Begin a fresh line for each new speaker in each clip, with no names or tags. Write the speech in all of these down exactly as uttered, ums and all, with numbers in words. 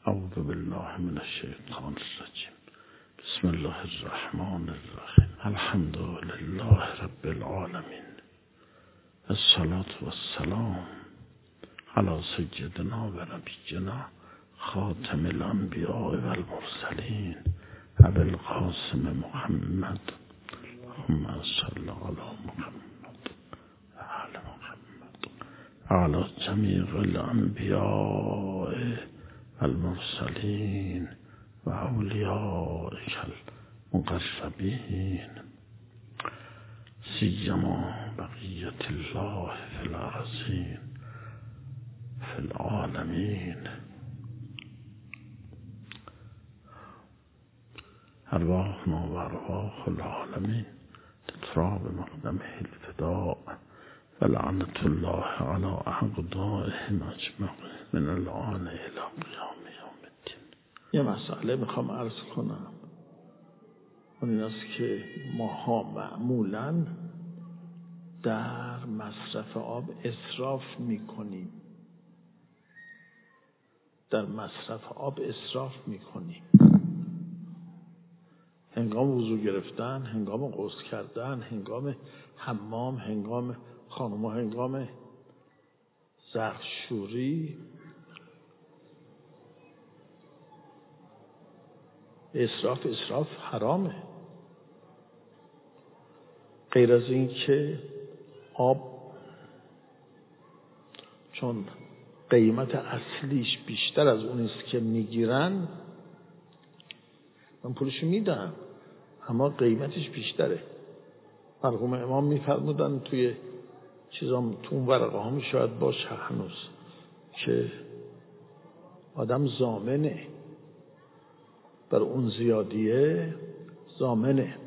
اعوذ بالله من الشیطان الرجیم. بسم الله الرحمن الرحیم. الحمد لله رب العالمین. الصلاة والسلام علی سیدنا و نبینا خاتم الانبیاء و المرسلین ابی القاسم محمد. اللهم صل علی محمد و آل محمد علی جمیع الانبیاء المرسلین و اولیائک المقربین سیما بقیت الله فی الارضین فی العالمین. ارواحنا و ارواح العالمین تتراب مقدمه الفداء و لعنت الله علی اعدائهم اجمعین من الآن الی قیام یوم الدین. یه مسئله میخوام عرض کنم. اون این است که ماها معمولاً در مصرف آب اسراف میکنیم. در مصرف آب اسراف میکنیم. هنگام وضو گرفتن، هنگام غسل کردن، هنگام حمام، هنگام خانم‌ها هنگام ظرفشویی اسراف اسراف حرامه. غیر از این که آب چون قیمت اصلیش بیشتر از اون است که میگیرن، من پولشو میدم اما قیمتش بیشتره. مرحوم امام میفرمودن توی چیزام تو اون ورقه هم شاید باشه هنوز که آدم ضامنه بر اون زیادیه، ضامنه.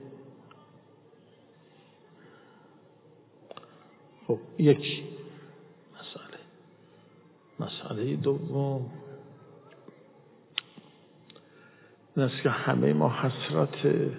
خب یک مسئله. مسئله دوم این است که همه ما حسرت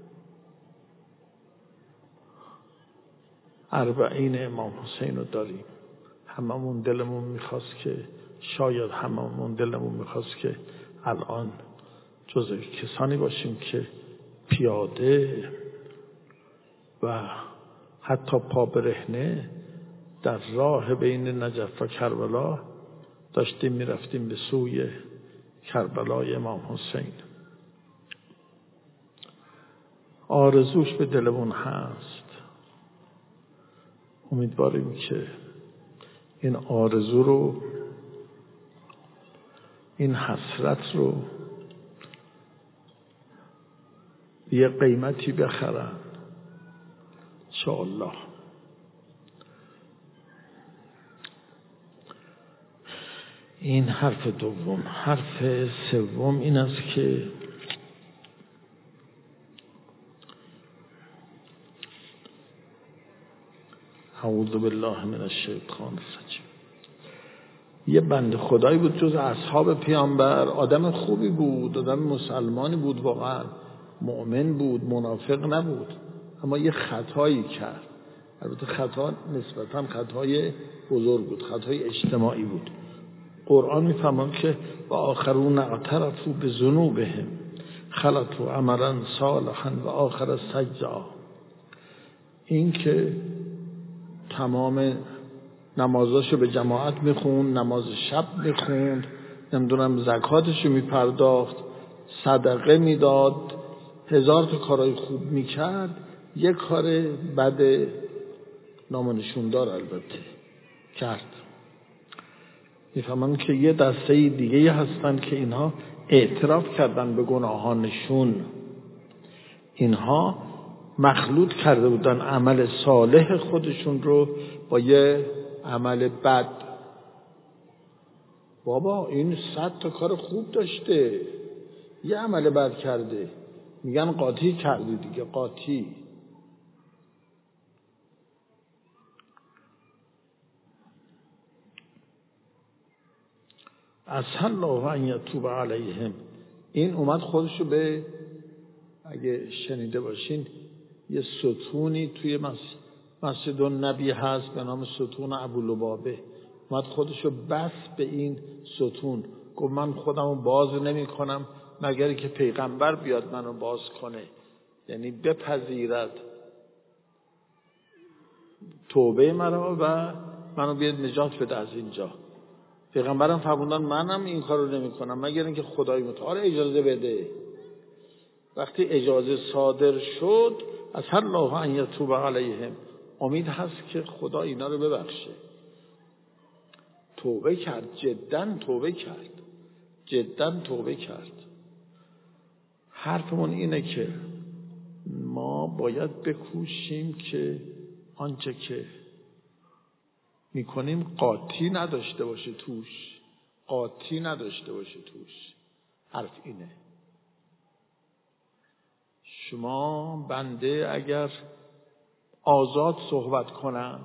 اربعین امام حسین رو داریم. هممون دلمون میخواست که شاید هممون دلمون میخواست که الان جزء کسانی باشیم که پیاده و حتی پا برهنه در راه بین نجف و کربلا داشتیم میرفتیم به سوی کربلای امام حسین. آرزوش به دلمون هست. امیدواریم که این آرزو رو، این حسرت رو یه قیمتی بخرن انشاءالله. این حرف دوم. حرف سوم این است که اعوذ بالله من الشیطان الرجیم. یه بنده خدایی بود جز اصحاب پیامبر، آدم خوبی بود، آدم مسلمانی بود، واقعا مؤمن بود، منافق نبود، اما یه خطایی کرد. البته خطا نسبتاً خطای بزرگ بود، خطای اجتماعی بود. قرآن میفهمد که و آخرون اعترفوا بذنوبهم خلطوا عملا صالحا و آخر سیئا. این که تمام نمازاشو به جماعت میخوند، نماز شب میخوند، نمیدونم زکاتشو میپرداخت، صدقه میداد، هزار تا کارهای خوب میکرد، یک کار بد نامنشوندار البته کرد. میفهمن که یه دسته دیگه هستن که اینها اعتراف کردن به گناهانشون. اینها مخلوط کرده بودن عمل صالح خودشون رو با یه عمل بد. بابا این صد تا کار خوب داشته، یه عمل بد کرده، میگن قاطی کردی دیگه، قاطی. اسأل الله ان یتوب علیهم. این اومد خودشو به، اگه شنیده باشین، یه ستونی توی مسجد النبی هست به نام ستون ابولبابه، اومد خودشو بس به این ستون. گفت من خودم رو باز نمی کنم مگر که پیغمبر بیاد منو باز کنه، یعنی بپذیرد توبه مرا و منو بیاد نجات بده از اینجا. پیغمبرم فرمودن منم این کارو نمی کنم مگر اینکه خدای متعال اجازه بده. وقتی اجازه صادر شد از الله ان یتوب علیهم، امید هست که خدا اینا رو ببخشه. توبه کرد، جدا توبه کرد، جدا توبه کرد. حرفمون اینه که ما باید بکوشیم که آنچه که میکنیم قاطی نداشته باشه توش، قاطی نداشته باشه توش. حرف اینه. شما بنده اگر آزاد صحبت کنم،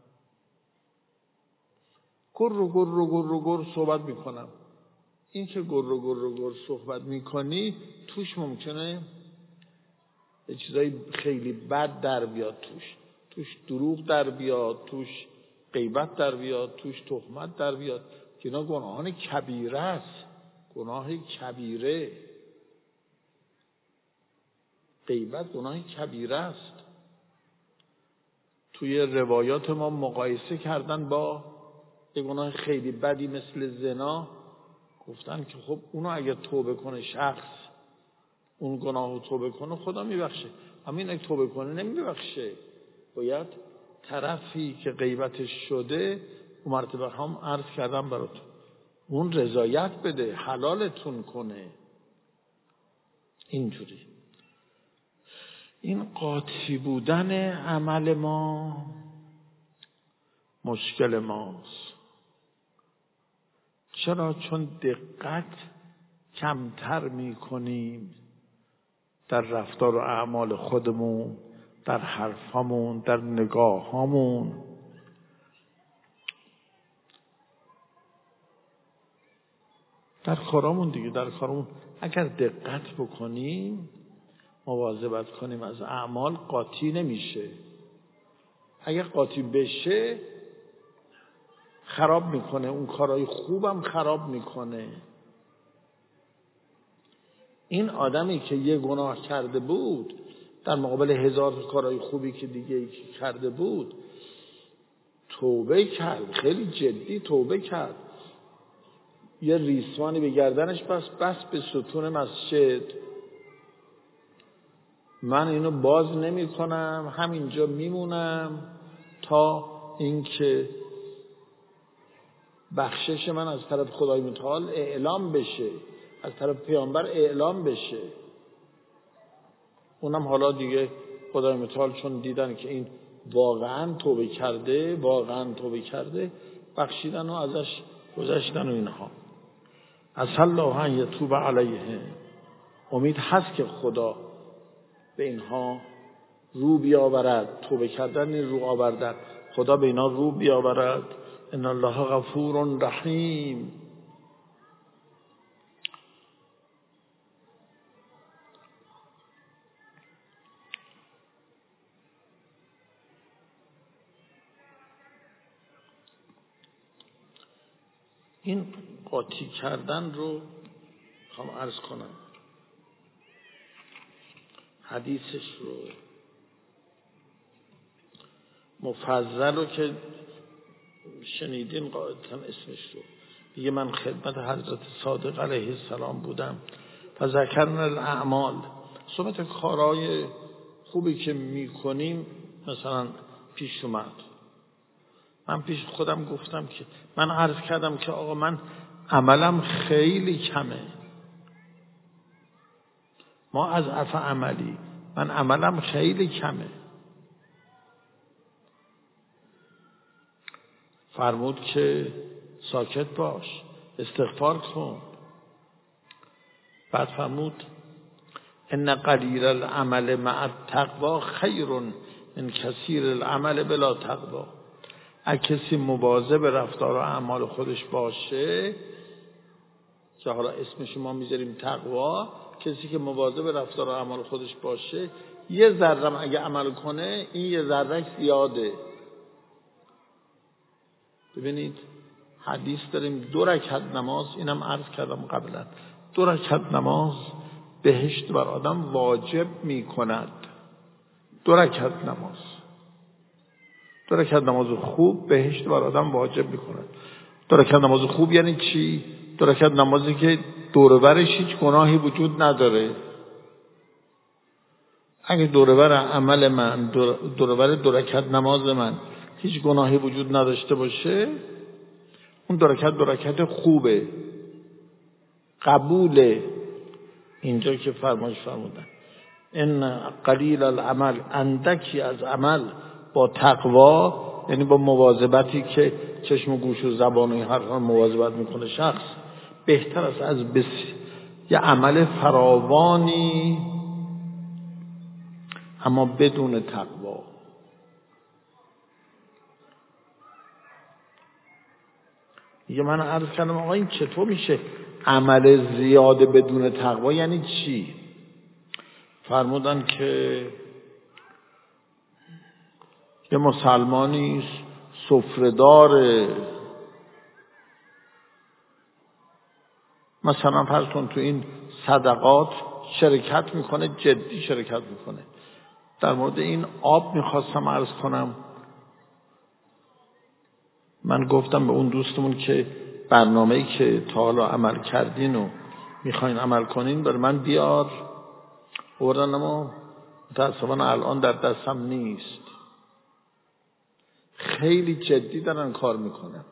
گر رو گر رو گر رو گر صحبت میکنم، این که گر رو گر رو گر صحبت میکنی توش ممکنه یه چیزای خیلی بد در بیاد، توش توش دروغ در بیاد، توش غیبت در بیاد، توش تهمت در بیاد که اینا گناهان کبیره است، گناه کبیره. غیبت گناه کبیره است. توی روایات ما مقایسه کردن با یه گناه خیلی بدی مثل زنا، گفتن که خب اونو اگر توبه کنه شخص، اون گناه رو توبه کنه خدا میبخشه، اما این اگه توبه کنه نمیبخشه. باید طرفی که غیبتش شده، اون مرتبه هم عرض کردم براتون، اون رضایت بده، حلالتون کنه. اینجوری این قاطی بودن عمل ما مشکل ماست. چرا؟ چون دقت کمتر می کنیم در رفتار و اعمال خودمون، در حرفامون، در نگاهامون. در کارامون دیگه، در کارامون اگر دقت بکنیم، مواظبت کنیم از اعمال، قاطی نمیشه. اگر قاطی بشه خراب میکنه، اون کارهای خوبم خراب میکنه. این آدمی که یه گناه کرده بود در مقابل هزار کارهای خوبی که دیگه کرده بود، توبه کرد، خیلی جدی توبه کرد، یه ریسمانی به گردنش بس بس به ستون مسجد، من اینو باز نمی کنم، همینجا میمونم تا اینکه بخشش من از طرف خدای متعال اعلام بشه، از طرف پیامبر اعلام بشه. اونم حالا دیگه خدای متعال چون دیدن که این واقعا توبه کرده، واقعا توبه کرده، بخشیدن و ازش گذشتن و اینها. از الله ان یتوب علیه، امید هست که خدا به اینها رو بیاورد، توبه کردن رو آوردن، خدا به اینا رو بیاورد. ان الله غفور رحیم. این قاطی کردن رو هم عرض کنم، حدیثش رو مفضل رو که شنیدین قاعدتا اسمش رو، دیگه من خدمت حضرت صادق علیه السلام بودم و ذکرنا الاعمال، سمت کارهای خوبی که میکنیم مثلا پیش اومد. من پیش خودم گفتم که من عرض کردم که آقا من عملم خیلی کمه، ما از عفو عملی، من عملم خیلی کمه. فرمود که ساکت باش، استغفار کن. بعد فرمود ان قلیل العمل مع التقوا خیر من کثیر العمل بلا تقوا. اگه کسی مواظب رفتار و اعمال خودش باشه، که حالا اسمش ما میذاریم تقوا، کسی که مواظب رفتار و اعمال خودش باشه، یه ذره اگه عمل کنه این یه ذره زیاده. ببینید حدیث داریم دو رکعت نماز، اینم عرض کردم قبلا، دو رکعت نماز بهشت بر آدم واجب می کند. دو رکعت نماز دو رکعت نماز خوب بهشت بر آدم واجب می کند. دو رکعت نماز خوب یعنی چی؟ دو رکعت نمازی که دور و برش هیچ گناهی وجود نداره. اگه دور و بر عمل من، دور و بر دو رکعت نماز من هیچ گناهی وجود نداشته باشه، اون دو رکعت دو رکعت خوبه، قبوله. اینجا که فرمایش فرمودن ان قلیل العمل، اندکی از عمل با تقوا، یعنی با مواظبتی که چشم و گوش و زبان و هر کار مواظبت میکنه شخص، بهتر است از بس یه عمل فراوانی اما بدون تقوا. یه من عرض کردم آقا این چطور میشه عمل زیاده بدون تقوا؟ یعنی چی؟ فرمودن که یه مسلمانی سفره‌دار، مثلا فرض کن تو این صدقات شرکت میکنه، جدی شرکت میکنه. در مورد این آب میخواستم عرض کنم، من گفتم به اون دوستمون که برنامه‌ای که تا حالا عمل کردین و میخواین عمل کنین برای من بیار، بردن اما متاسفانه الان در دستم نیست. خیلی جدی دارن کار میکنن.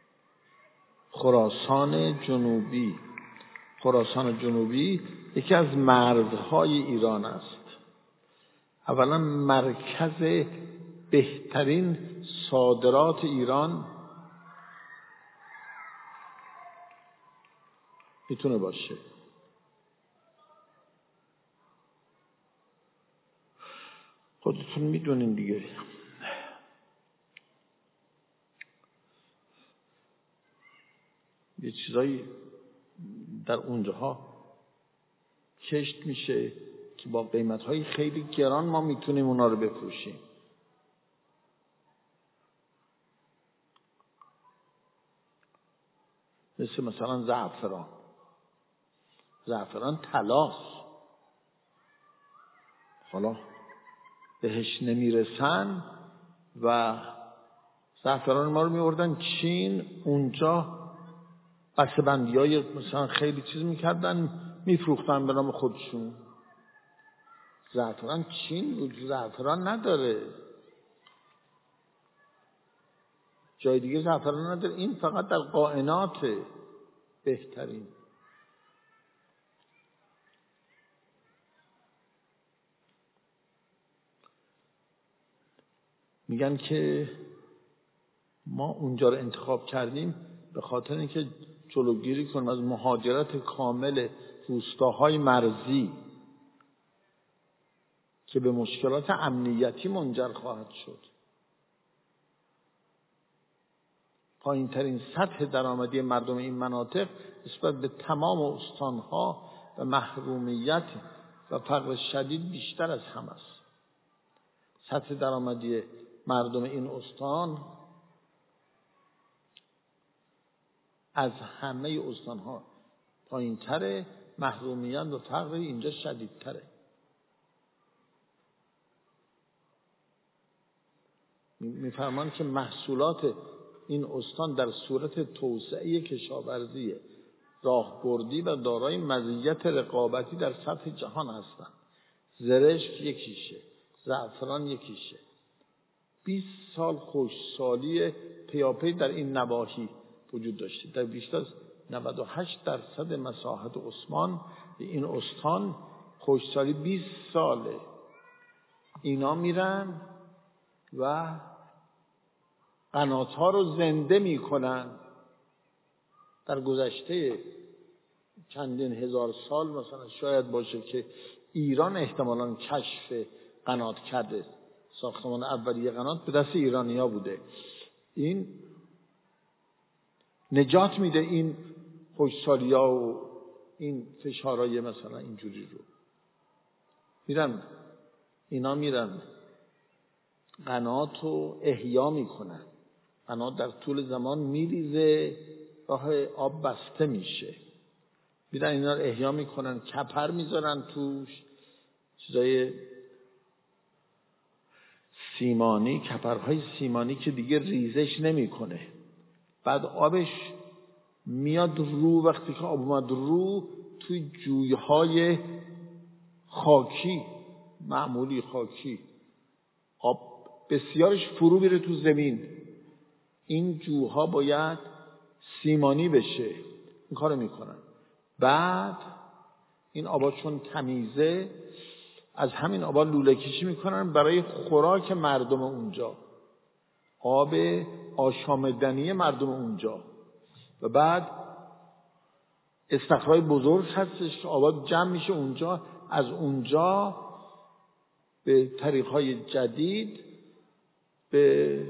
خراسان جنوبی خراسان جنوبی یکی از مرزهای ایران است. اولا مرکز بهترین صادرات ایران میتونه باشه. خودتون میدونین دیگه. یه چیزایی در اونجاها کشت میشه که با قیمت‌های خیلی گران ما میتونیم اونا رو بفروشیم. مثل مثلا زعفران. زعفران طلاست. حالا بهش نمیرسن و زعفران ما رو میوردن چین، اونجا بسته بندی های مثلا خیلی چیز میکردن میفروختن به نام خودشون. زعفران چین زعفران نداره، جای دیگه زعفران نداره، این فقط در کائنات بهترین. میگن که ما اونجا رو انتخاب کردیم به خاطر اینکه جلوگیری کنیم از مهاجرت کامل روستاهای مرزی که به مشکلات امنیتی منجر خواهد شد. پایین ترین سطح درآمدی مردم این مناطق نسبت به تمام استانها و محرومیت و فقر شدید بیشتر از هم است. سطح درآمدی مردم این استان از همه استانها پایین تره، محرومیت و فقر اینجا شدید تره. میفرمان که محصولات این استان در صورت توسعه کشاورزی راهبردی و دارای مزیت رقابتی در سطح جهان هستند. زرشک یکیشه، زعفران یکیشه. بیست سال خشکسالی پیاپی در این نواحی وجود داشته. در بیشتر از نود و هشت درصد مساحت عثمان این استان خشکسالی بیست ساله. اینا میرن و قنات‌ها رو زنده میکنن. در گذشته چندین هزار سال مثلا شاید باشه که ایران احتمالاً کشف قنات کرده. ساختمان اولیه قنات به دست ایرانی‌ها بوده. این نجات میده این خشکسالی‌ها و این فشارهای مثلا اینجوری رو. میرن اینا میرن قنات رو احیا میکنن. بنا در طول زمان میریزه، راه آب بسته میشه، میرن اینا رو احیا میکنن، کپر میذارن توش، چیزای سیمانی، کپرهای سیمانی که دیگه ریزش نمیکنه. بعد آبش میاد رو، وقتی که آب اومد رو توی جویهای خاکی، معمولی خاکی، آب بسیارش فرو میره تو زمین. این جوها باید سیمانی بشه، این کارو میکنن. بعد این آبا چون تمیزه، از همین آبا لوله کشی میکنن برای خوراک مردم اونجا، آب آشامدنی مردم اونجا. و بعد استخرهای بزرگ هستش که آبا جمع میشه اونجا، از اونجا به طریقهای جدید به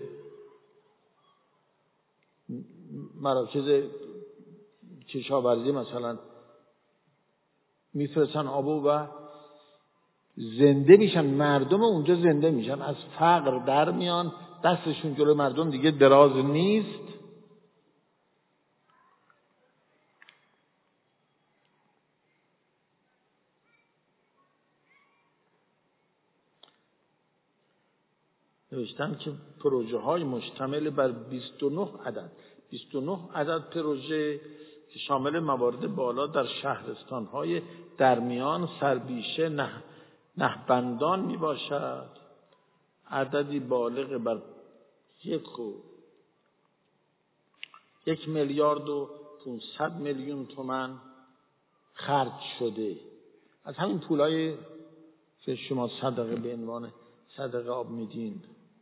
مراکز کشاورزی مثلا میفرستن آبو و زنده میشن، مردم اونجا زنده میشن، از فقر در میان، دستشون جلوی مردم دیگه دراز نیست. نوشتن که پروژه های مشتمل بر بیست و نه عدد بیست و نه عدد پروژه که شامل موارد بالا در شهرستان های درمیان، سربیشه، نه نهبندان می باشد، عددی بالغ بر یک و یک میلیارد و پانصد میلیون تومان خرج شده. از همین پولای که شما صدقه به عنوان صدقه آب میدین.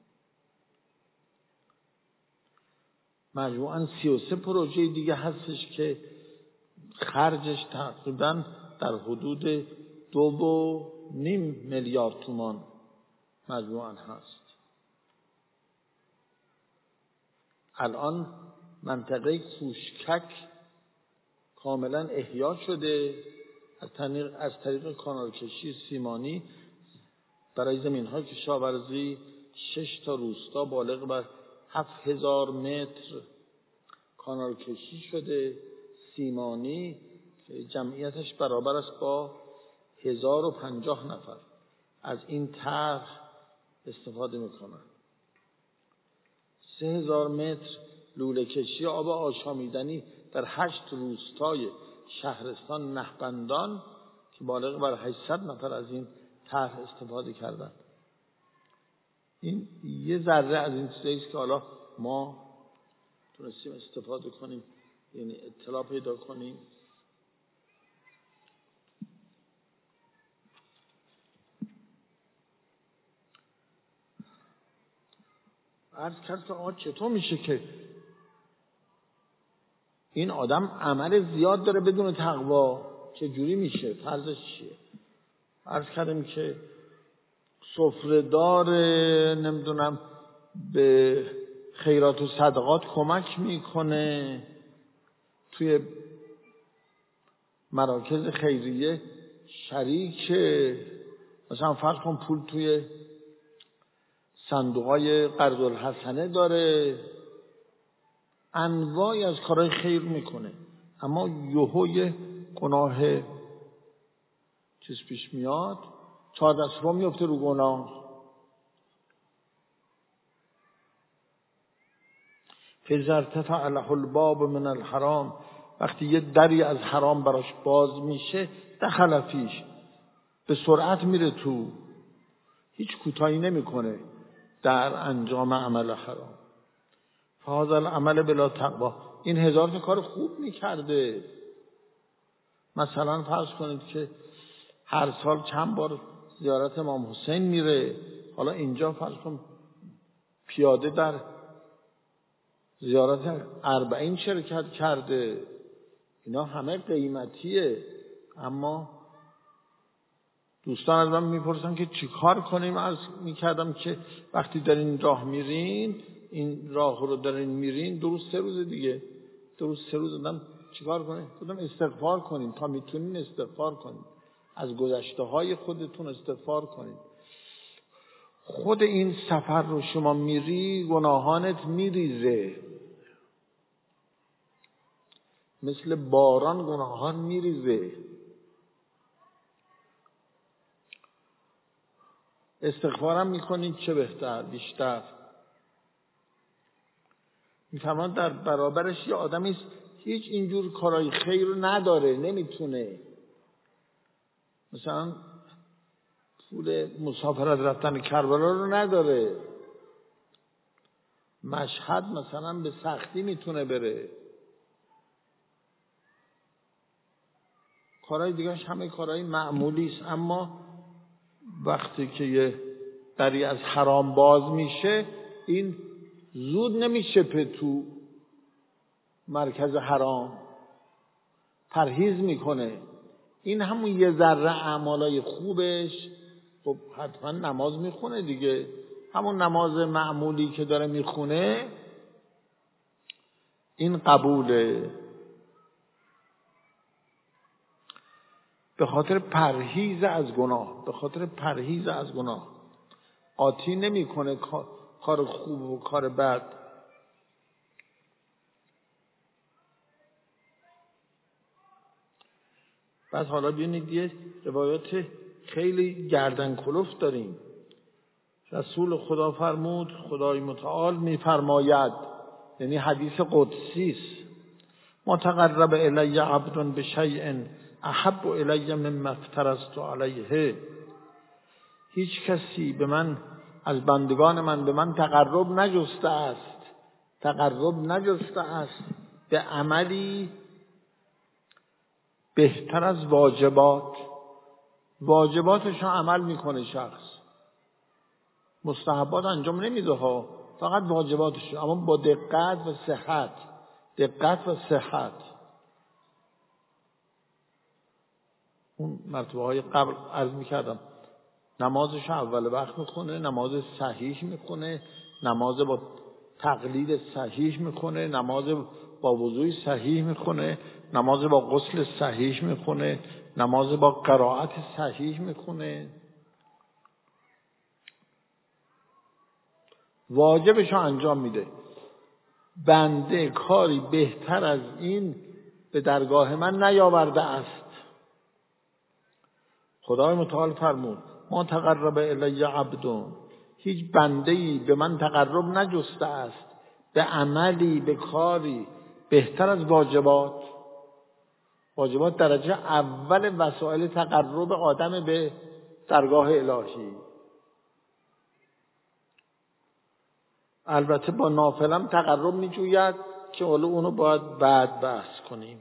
مجموعاً سی و سه پروژه دیگه هستش که خرجش تقریباً در حدود دو و نیم میلیارد تومان مجموعاً هست. الان منطقه کوشکک کاملاً احیا شده از طریق از طریق کانالکشی سیمانی برای زمین‌های کشاورزی. شش تا روستا بالغ بر هفت هزار متر کانال کشی شده سیمانی که جمعیتش برابر است با هزار و پنجاه نفر از این طرح استفاده میکنن. سه هزار متر لوله کشی آب آشامیدنی در هشت روستای شهرستان نهبندان که بالغ بر هشتصد نفر از این طرح استفاده کردن. این یه ذره از این چیزایی است که حالا ما تونستیم استفاده کنیم، یعنی اطلاع پیدا کنیم. عرض کرد که آقا چطور میشه که این آدم عمل زیاد داره بدون تقوا، چجوری میشه؟ فرضش چیه؟ عرض کردیم که سفره‌دار نمیدونم به خیرات و صدقات کمک میکنه، توی مراکز خیریه شریکه، مثلا فرض کن پول توی صندوقای قرض الحسنه داره، انواعی از کارهای خیر میکنه، اما یهوی گناه چیز پیش میاد، چهار دست رو میفته رو گناه. فَإِذَا ارْتَفَعَ لَهُ الْبَابُ مِنَ الْحَرَامِ، وقتی یه دری از حرام براش باز میشه، دخل فیش، به سرعت میره تو، هیچ کوتاهی نمیکنه در انجام عمل حرام. فهذا العمل بلا تقوا، این هزار تا کار خوب میکرده. مثلا فرض کنید که هر سال چند بار زیارت امام حسین میره، حالا اینجا فرض کن پیاده در زیارت اربعین شرکت کرده، اینا همه قیمتیه. اما دوستان از من میپرسن که چی کار کنیم؟ عرض میکردم که وقتی دارین راه میرین، این راه رو دارین میرین، دو روز سه روز دیگه دو روز سه روز دادم چی کار کنیم؟ دادم استغفار کنین، تا میتونین استغفار کنین، از گذشته های خودتون استغفار کنین. خود این سفر رو شما میری گناهانت میریزه، مثل باران گناهان میریزه. استغفارم میکنید چه بهتر بیشتر. میفهمن در برابرش یه آدمی است هیچ اینجور کارهای خیر رو نداره، نمیتونه. مثلا پول مسافرت رفتن کربلا رو نداره، مشهد مثلا به سختی میتونه بره، کارهای دیگرش همه کارهای معمولی است. اما وقتی که یه دری از حرام باز میشه، این زود نمیشه تو مرکز حرام، پرهیز میکنه. این همون یه ذره اعمالای خوبش، خب حتما نماز میخونه دیگه، همون نماز معمولی که داره میخونه این قبوله، به خاطر پرهیز از گناه، به خاطر پرهیز از گناه قاطی نمیکنه کار خوب و کار بد. بعد حالا ببینید یه روایات خیلی گردن کلفت داریم. رسول خدا فرمود، خدای متعال میفرماید، یعنی حدیث قدسی است: ما تقرب الی عبد بشیء احب الی مما افترضت علیه. هیچ کسی به من از بندگان من به من تقرب نجسته است، تقرب نجسته است به عملی بهتر از واجبات. واجباتش رو عمل میکنه شخص، مستحبات انجام نمیده ها، فقط واجباتش، اما با دقت و صحت، دقت و صحت. اون مرتبه های قبل عرض میکردم، نمازش اول وقت میخونه، نماز صحیح میخونه، نماز با تقلید صحیح میخونه، نماز با وضوء صحیح میخونه، نماز با غسل صحیح میخونه، نماز با قرائت صحیح میخونه. واجبش رو انجام میده. بنده کاری بهتر از این به درگاه من نیاورده است. خدای متعال فرمود: ما تقرب الی عبد، هیچ بنده‌ای به من تقرب نجسته است به عملی، به کاری بهتر از واجبات. واجبات درجه اول وسایل تقرب آدم به درگاه الهی. البته با نافلم تقرب میجوید که حالا اونو باید بعد بحث کنیم.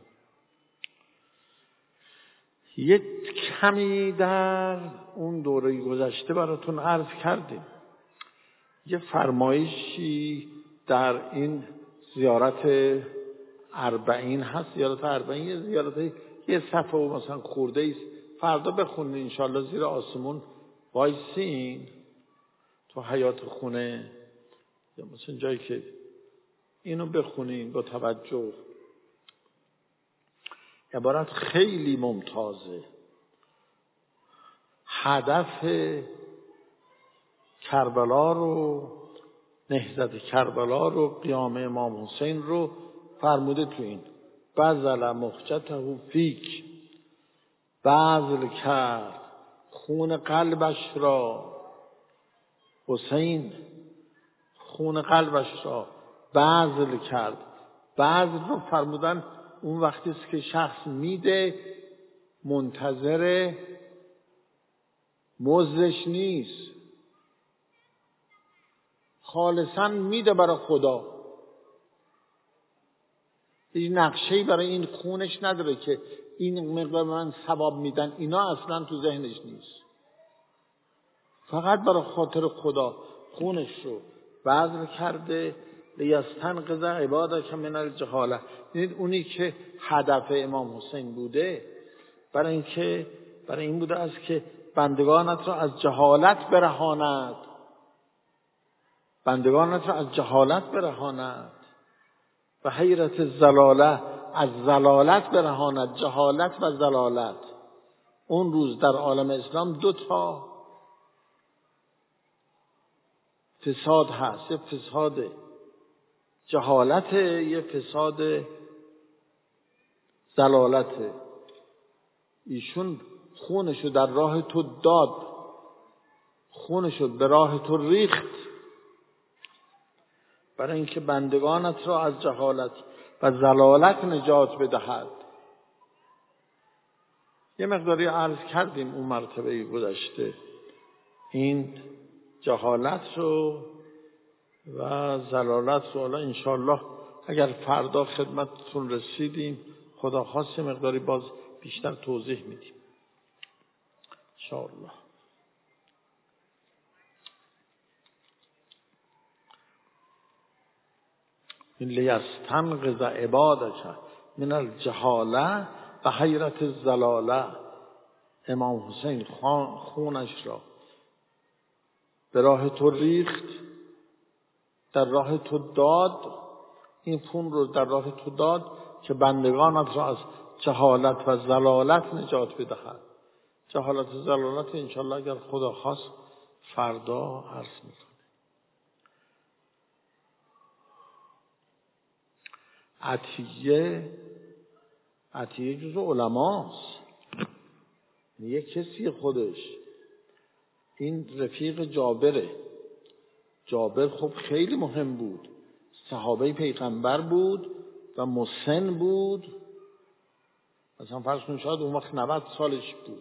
یک کمی در اون دوره گذشته براتون عرض کردیم. یه فرمایشی در این زیارت اربعین هست. زیارت اربعین یه زیارت یه صفحه و مثلا خورده ایست. فردا بخونید انشالله، زیر آسمون وایسین تو حیات خونه یا مثلا جایی که اینو بخونین با توجه. عبارت خیلی ممتازه. هدف کربلا رو، نهضت کربلا رو، قیام امام حسین رو فرموده تو این: بذل مخجته فیک، بذل کرد خون قلبش را، حسین خون قلبش را بذل کرد. بذل رو فرمودن اون وقتی است که شخص میده، منتظر مزدش نیست، خالصا میده برای خدا. هیچ نقشه‌ای برای این خونش نداره که این مقدار من ثواب میدن، اینا اصلا تو ذهنش نیست. فقط برای خاطر خدا خونش رو بذل کرده. لیستنقذ عبادک من الجهاله. یعنی اونی که هدف امام حسین بوده، برای اینکه برای این بوده است که بندگانت را از جهالت برهاند، بندگانت را از جهالت برهاند و حیرت زلاله، از زلالت برهاند. جهالت و زلالت اون روز در عالم اسلام دو تا فساد هست، یه فساد جهالت، یه فساد ضلالت. ایشون خونشو در راه تو داد، خونشو به راه تو ریخت برای اینکه بندگانت را از جهالت و ضلالت نجات بدهد. یه مقداری عرض کردیم اون مرتبه گذشته این جهالت رو و ضلالت رو. حالا انشالله اگر فردا خدمتتون رسیدیم خدا خواست مقداری باز بیشتر توضیح میدیم انشالله. این لیستنقذ عبادک من الجهاله و حیرت الضلاله. امام حسین خونش را به راه تو ریخت، در راه تو داد، این خون رو در راه تو داد که بندگانت را از جهالت و ضلالت نجات بدهد. جهالت و ضلالت انشالله اگر خدا خواست فردا عرض میکنه. عطیه عطیه جزو علماست، یه کسی خودش. این رفیق جابره. جابر خب خیلی مهم بود، صحابه پیغمبر بود و مسن بود، مثلا فرض کنید شاید اون وقت نود سالش بود.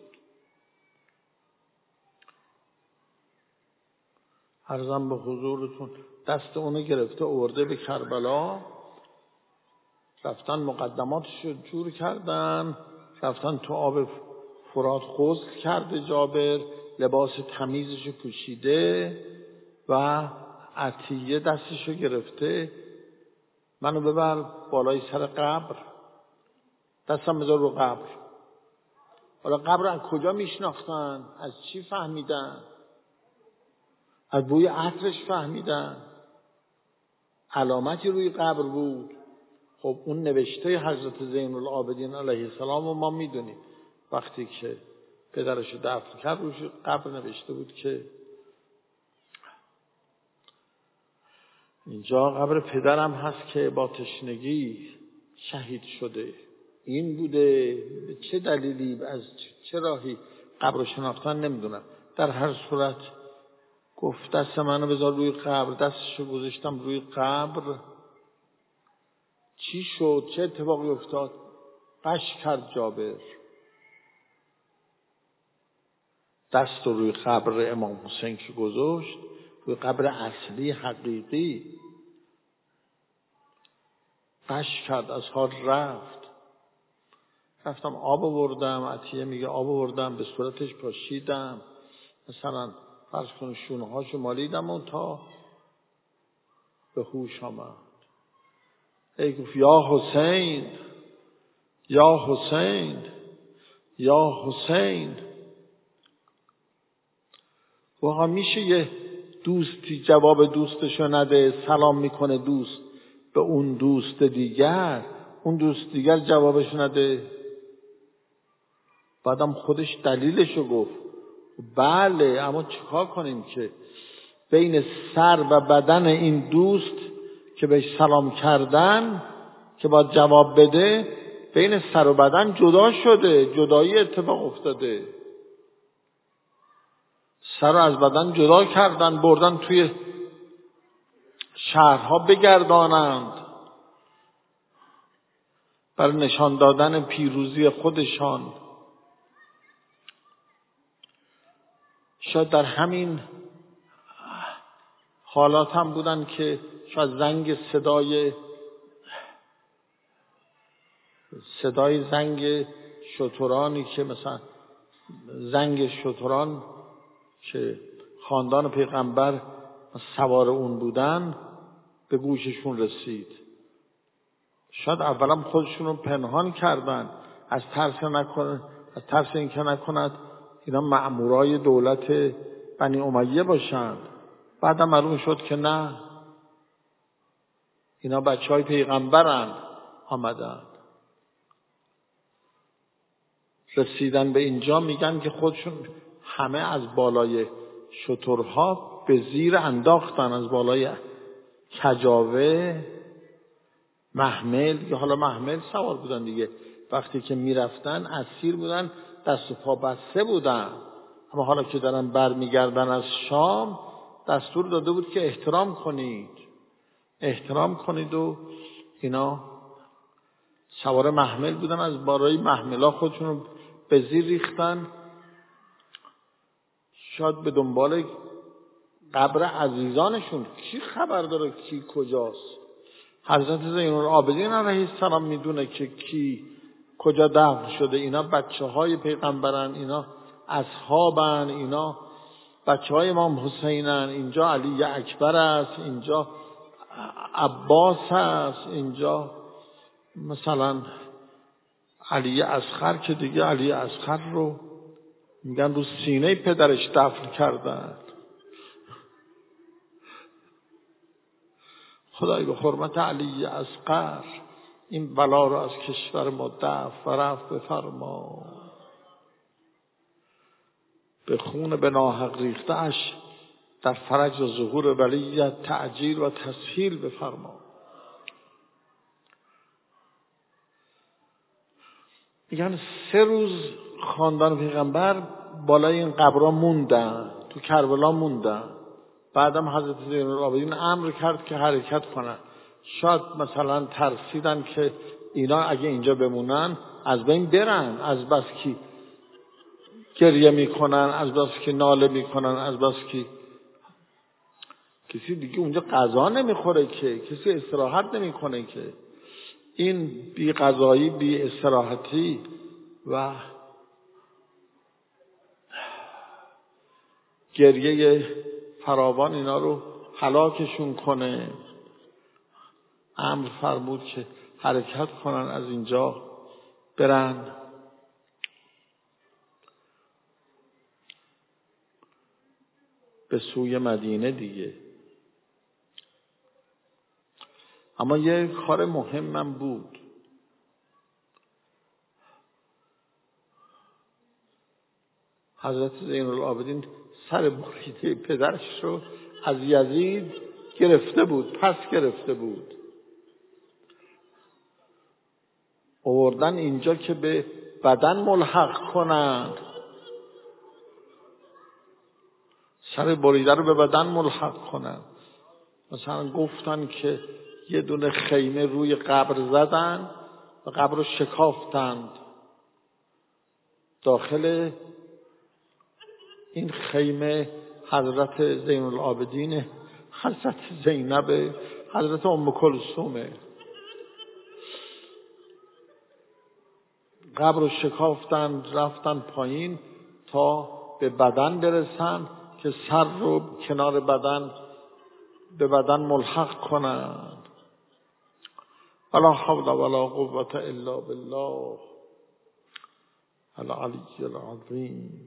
عرضم به حضورتون دست اونو گرفته آورده به کربلا، رفتن مقدماتش رو جور کردن، رفتن تو آب فرات غسل کرده جابر، لباس تمیزش پوشیده و عطیه دستش رو گرفته، منو ببر بالای سر قبر، دستم بذار رو قبر. حالا قبر از کجا میشناختن؟ از چی فهمیدن؟ از بوی عطرش فهمیدن، علامتی روی قبر بود. خب اون نوشته حضرت زین العابدین علیه السلام رو ما میدونیم، وقتی که پدرش رو دفن کرد روش قبر نوشته بود که اینجا قبر پدرم هست که با تشنگی شهید شده. این بوده، به چه دلیلی از چه راهی قبر رو شناختن نمیدونم. در هر صورت گفت دست منو بذار روی قبر، دستشو گذاشتم روی قبر. چی شد؟ چه اتفاقی افتاد؟ قش کرد جابر، دست رو روی قبر امام حسین که گذاشت، روی قبر اصلی حقیقی، قش کرد، از حال رفت. رفتم آب آوردم، عطیه میگه آب آوردم به صورتش پاشیدم، مثلا فرض کن شونه هاشو مالیدم و تا به هوش آمد. ای گفت یا حسین، یا حسین، یا حسین. واقعا میشه یه دوستی جواب دوستشو نده، سلام میکنه دوست به اون دوست دیگر، اون دوست دیگر جوابشو نده؟ بعدم خودش دلیلشو گفت. بله، اما چیکار کنیم که بین سر و بدن این دوست که بهش سلام کردن که باید جواب بده، بین سر و بدن جدا شده، جدایی اتفاق افتاده. سر رو از بدن جدا کردن، بردن توی شهرها بگردانند بر نشان دادن پیروزی خودشان. شاید در همین حالات هم بودن که شاید زنگ صدای صدای زنگ شترانی که مثلا زنگ شتران که خاندان پیغمبر سوار اون بودن به گوششون رسید. شاید اولا خودشون رو پنهان کردن از ترس نکنه، از ترس اینکه نکند اینا مأمورای دولت بنی امیه باشند. بعدم معلوم شد که نه، اینا بچهای پیغمبرن آمدن. رسیدن به اینجا میگن که خودشون همه از بالای شترها به زیر انداختن از بالای کجاوه محمل، یا حالا محمل سوار بودن دیگه، وقتی که میرفتن اسیر بودن، دست و پا بسته بودن، اما حالا که دارن برمیگردن از شام دستور داده بود که احترام کنید احترام کنید و اینا سوار محمل بودن، از بالای محملا خودشون رو به زیر ریختن، شاید به دنبال قبر عزیزانشون. کی خبر داره کی کجاست؟ حضرت زین العابدین علیه السلام میدونه که کی کجا دفن شده. اینا بچه های پیغمبرن، اینا اصحابن، اینا بچه های امام حسینن، اینجا علی اکبر است، اینجا عباس است، اینجا مثلا علی اصغر که دیگه علی اصغر رو میگن رو سینه پدرش دفن کردن. خدای به حرمت علی اصغر این بلا رو از کشور ما دفع و رفع بفرما، به خون به ناحق ریخته‌اش در فرج و ظهور ولیت تعجیل و تسهیل بفرما. میگن سه روز خاندان پیغمبر بالای این قبرها موندن، تو کربلا موندن. بعدم حضرت زین العابدین امر کرد که حرکت کنن. شاید مثلا ترسیدن که اینا اگه اینجا بمونن از بین برن، از بس که گریه میکنن، از بس که ناله میکنن، از بس که کسی دیگه اونجا غذا نمیخوره که، کسی استراحت نمیکنه که. این بی غذایی بی استراحتی و گریه فراوان اینا رو هلاکشون کنه. امر فرمود که حرکت کنن، از اینجا برن. به سوی مدینه دیگه. اما یه کار مهمم بود. حضرت زین العابدین سر بریده پدرش رو از یزید گرفته بود، پس گرفته بود، آوردن اینجا که به بدن ملحق کنند. سر بریده رو به بدن ملحق کنند. مثلا گفتن که یه دونه خیمه روی قبر زدن و قبر رو شکافتند. داخل این خیمه حضرت زین العابدین، حضرت زینب، حضرت ام کلثومه. قبر رو شکافتند، رفتن پایین تا به بدن برسن که سر رو کنار بدن به بدن ملحق کنند. ولا حول ولا قوة الا بالله العلی العظیم.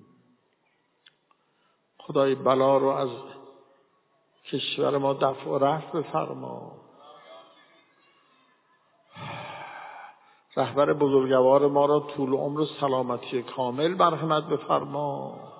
خدای بلا رو از کشور ما دفع و رفع بفرما. رهبر بزرگوار ما را طول عمر و سلامتی کامل مرحمت بفرما.